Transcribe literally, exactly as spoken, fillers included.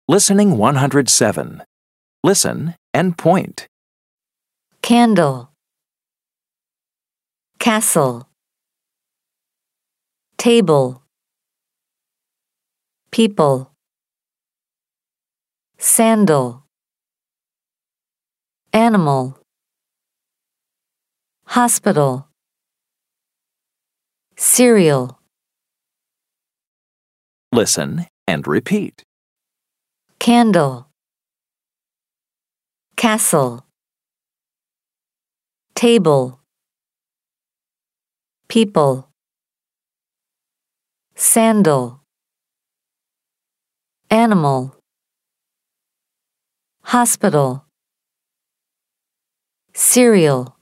Listening one hundred seven. Listen and point. Candle, castle, table, people, sandal, animal, hospital, cereal. Listen and repeat. Candle, castle, table, people, sandal, animal, hospital, cereal.